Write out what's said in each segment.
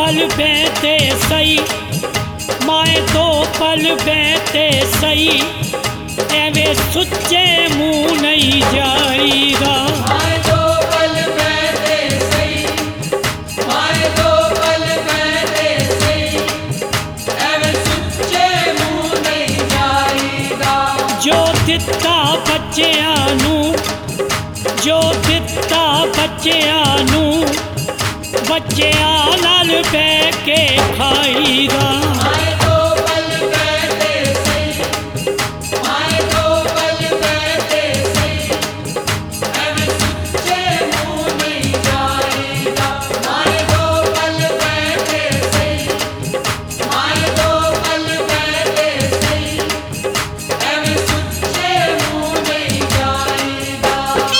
पल बैठे सही, माए दो पल बैठे सही, एवे सुच्चे मुँह नहीं जाईदा। माए दो पल बैठे सही, माए दो पल बैठे सही, एवे सुच्चे मुँह नहीं जाईदा। जो दिता बच्चियां नू, जो दिता बच्चियां नू, बच्चियां नाल बैठ के खाईदा। माए दो पल बैठे सही, माए दो पल बैठे सही, एवे सुच्चे मुँह नहीं जाईदा। माए दो पल बैठे सही, माए दो पल बैठे सही, एवे सुच्चे मुँह नहीं जाईदा।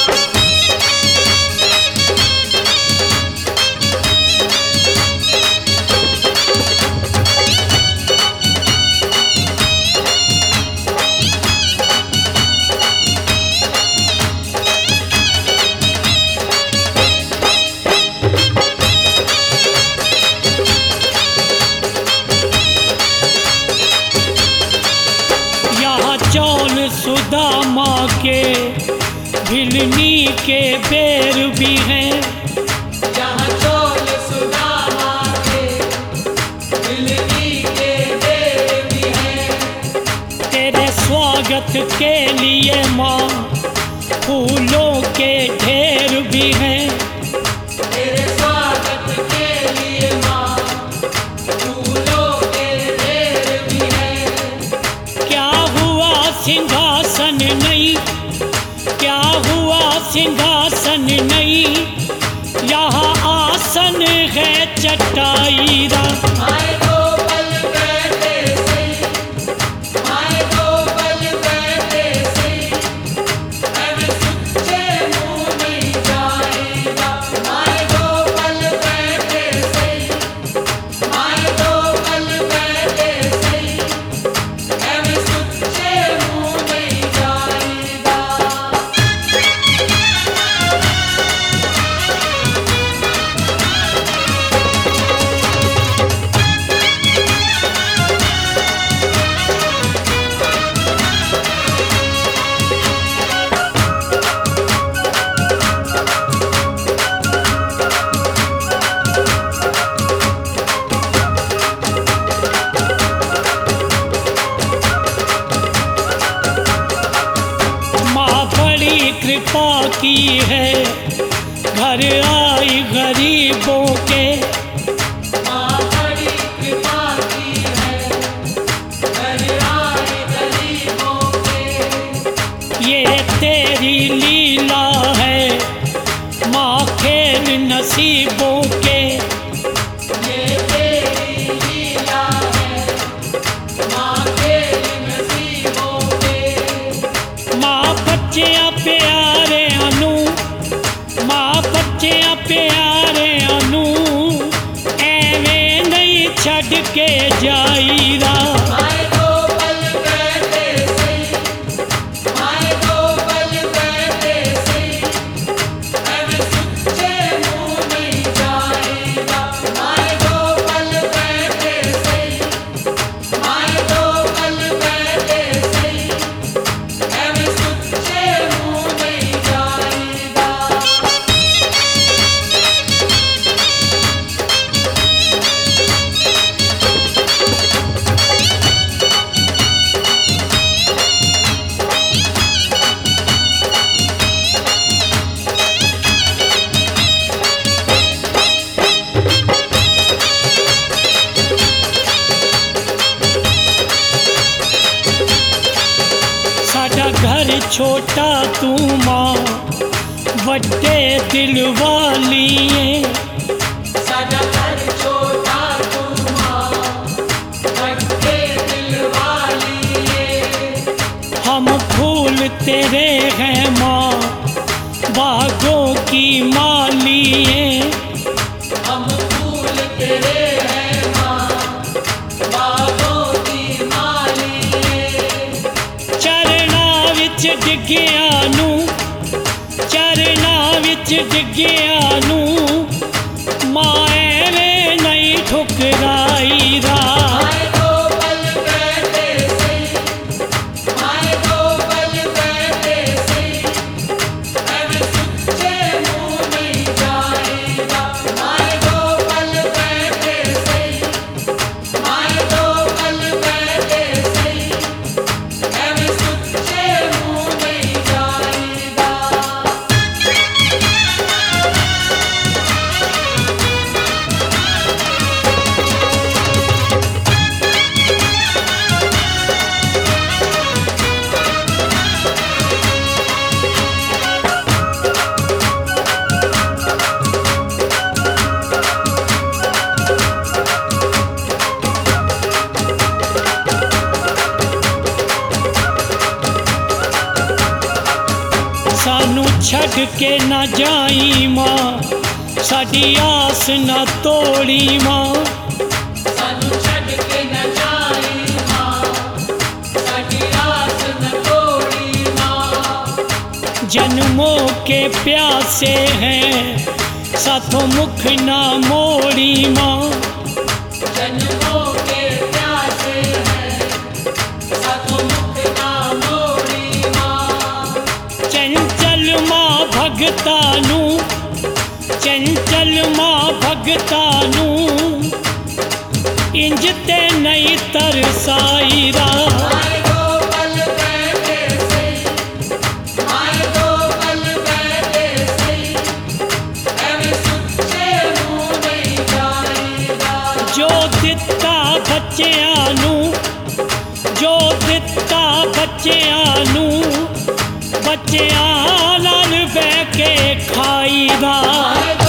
यहाँ चौल सुदामा के भिलनी के बेर भी हैं, यहाँ चौल सुदामा के भिलनी के बेर भी हैं। तेरे स्वागत के लिए माँ फूलों के ढेर भी हैं। तेरे स्वागत के लिए माँ फूलों के ढेर भी हैं। क्या हुआ सिंहासन नहीं, क्या हुआ सिंहासन नहीं, यहाँ आसन है चटाईदा। माए दो पल बैठे सही, माए दो पल बैठे सही, एवे सुच्चे मुँह नहीं जाईदा। माए दो पल बैठे सही, माए दो पल बैठे सही, एवे सुच्चे मुँह नहीं जाईदा। माँ बड़ी कृपा की है, घर आई गरीबों के। माँ बड़ी कृपा की है, घर आए गरीबों के। ये तेरी लीला है माँ, खेल नसीबों के। ये तेरी लीला है, माँ खेल नसीबों के। माँ बच्चियां प्यारे अनु, माँ बच्चियां प्यारे अनु, एवे नहीं छड़ के जाईदा। माए दो पल बैठे सही, माए दो पल बैठे सही, एवे सुच्चे मुँह नहीं जाईदा। माए दो पल बैठे सही, माए दो पल बैठे सही, एवे सुच्चे मुँह नहीं जाईदा। साडा घर छोटा तू माँ, वड्डे दिल वाली है। साडा घर छोटा तू माँ, वड्डे दिल वाली है। हम फूल तेरे हैं माँ, बागों की माली है। हम फूल तेरे हैं माँ, बागों की माली है। चरना विच डिग्गिया नू, चरना विच डिग्गिया नू, माँ एवें नहीं ठुकराई दा। माए दो पल बैठे सही, माए दो पल बैठे सही, एवें सुच्चे मुंह नहीं जाएगा। माए दो पल बैठे सही, माए दो पल बैठे सही, एवें सुच्चे मुंह नहीं जाएगा। सानू छड़ के ना जाई मां, साडी आस ना तोड़ी मां। सानू छड़ के न जाई मां, साडी आस न तोड़ी मां। जन्मों के प्यासे हैं, साथों मुख ना मोड़ी मां। जन्मों के प्यासे हैं, साथों मुख ना मोड़ी मां। चंचल मां भगतानू, चंचल मां भगतानू, इंज ते नहीं तरसाई दा। माए दो पल बैठे सही, माए दो पल बैठे सही, एवें सुच्चे मुंह नहीं जाएगा। जो दिता बच्चियां नू, जो दिता बच्चियां नू, बच्चियां नाल बह के खाई दा। माए